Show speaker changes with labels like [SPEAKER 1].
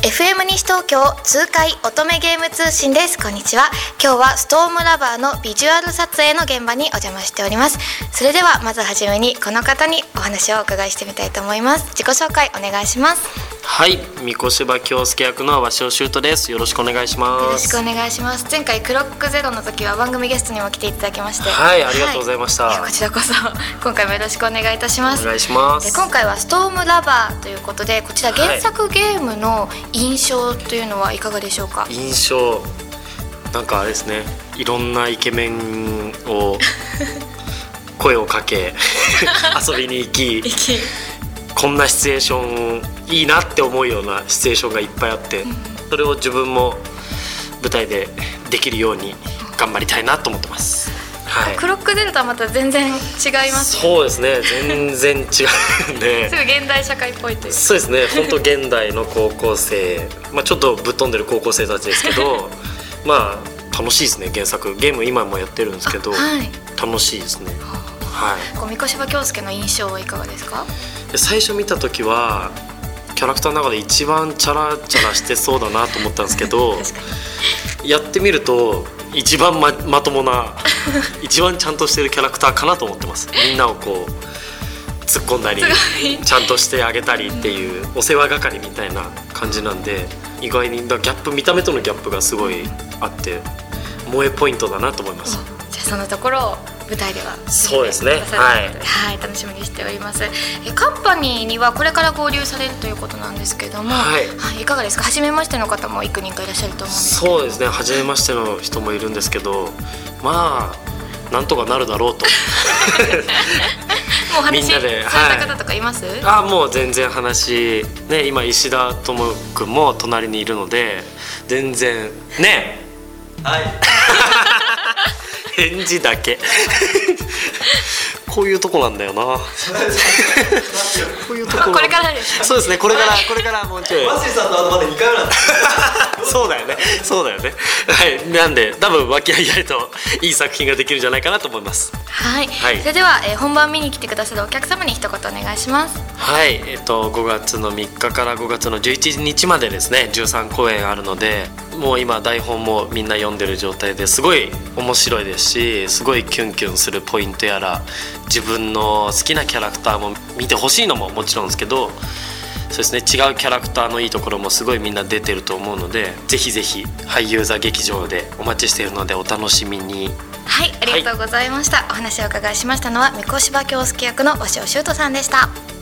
[SPEAKER 1] FM 西東京痛快乙女ゲーム通信です。こんにちは。今日はストームラバーのビジュアル撮影の現場にお邪魔しております。それではまずはじめにこの方にお話をお伺いしてみたいと思います。自己紹介お願いします。
[SPEAKER 2] はい、三越柴京介役の鷲尾修斗です。よろしくお願いします。
[SPEAKER 1] よろしくお願いします。前回クロックゼロの時は番組ゲストにも来ていただきまして、
[SPEAKER 2] はい、ありがとうございました。
[SPEAKER 1] こちらこそ今回もよろしくお願いいたします。
[SPEAKER 2] お願いします。
[SPEAKER 1] 今回はストームラバーということで、こちら原作ゲームの印象というのはいかがでしょうか？
[SPEAKER 2] 印象、なんかあれですね、いろんなイケメンを声をかけ遊びに行きこんなシチュエーションいいなって思うようなシチュエーションがいっぱいあって、それを自分も舞台でできるように頑張りたいなと思ってます。はい、
[SPEAKER 1] クロックゼロとはまた全然違いますね。
[SPEAKER 2] そうですね、全然違うんで
[SPEAKER 1] すごい現代社会っぽいという。
[SPEAKER 2] そうですね、本当現代の高校生、ちょっとぶっ飛んでる高校生たちですけど楽しいですね。原作ゲーム今もやってるんですけど、楽しいですね。はい、
[SPEAKER 1] 三越柴京介の印象はいかがですか？
[SPEAKER 2] 最初見た時はキャラクターの中で一番チャラチャラしてそうだなと思ったんですけどやってみると一番 まともな一番ちゃんとしてるキャラクターかなと思ってます。みんなをこう突っ込んだりちゃんとしてあげたりっていうお世話係みたいな感じなんで、意外にギャップ、見た目とのギャップがすごいあって萌えポイントだなと思います。
[SPEAKER 1] じゃあそのところを舞台では
[SPEAKER 2] そうですね、
[SPEAKER 1] はい、楽しみにしております。カンパニーにはこれから合流されるということなんですけども、いかがですか？初めましての方も幾人かいらっしゃると思うんですけど。
[SPEAKER 2] そうですね、初めましての人もいるんですけど、なんとかなるだろうと
[SPEAKER 1] もう話された方とかいます？
[SPEAKER 2] もう全然話ね、今石田智君も隣にいるので全然ね返事だけこういうとこなんだよなこういうとこ
[SPEAKER 1] これからですか？
[SPEAKER 2] そうですね、これからもうちょい
[SPEAKER 3] マシさんとまだ2回目なんです
[SPEAKER 2] そうだよねはい、なんで多分和気あいあいといい作品ができるんじゃないかなと思います。
[SPEAKER 1] はい、それでは、本番見に来てくださるお客様に一言お願いします。
[SPEAKER 2] はい、5月の3日から5月の11日までですね、13公演あるので、もう今台本もみんな読んでる状態ですごい面白いですし、すごいキュンキュンするポイントやら自分の好きなキャラクターも見てほしいのももちろんですけど、そうですね、違うキャラクターのいいところもすごいみんな出てると思うので、ぜひぜひ俳優座劇場でお待ちしているのでお楽しみに。
[SPEAKER 1] はい、ありがとうございました。お話をお伺いしましたのは三越柴京介役の鷲尾修斗さんでした。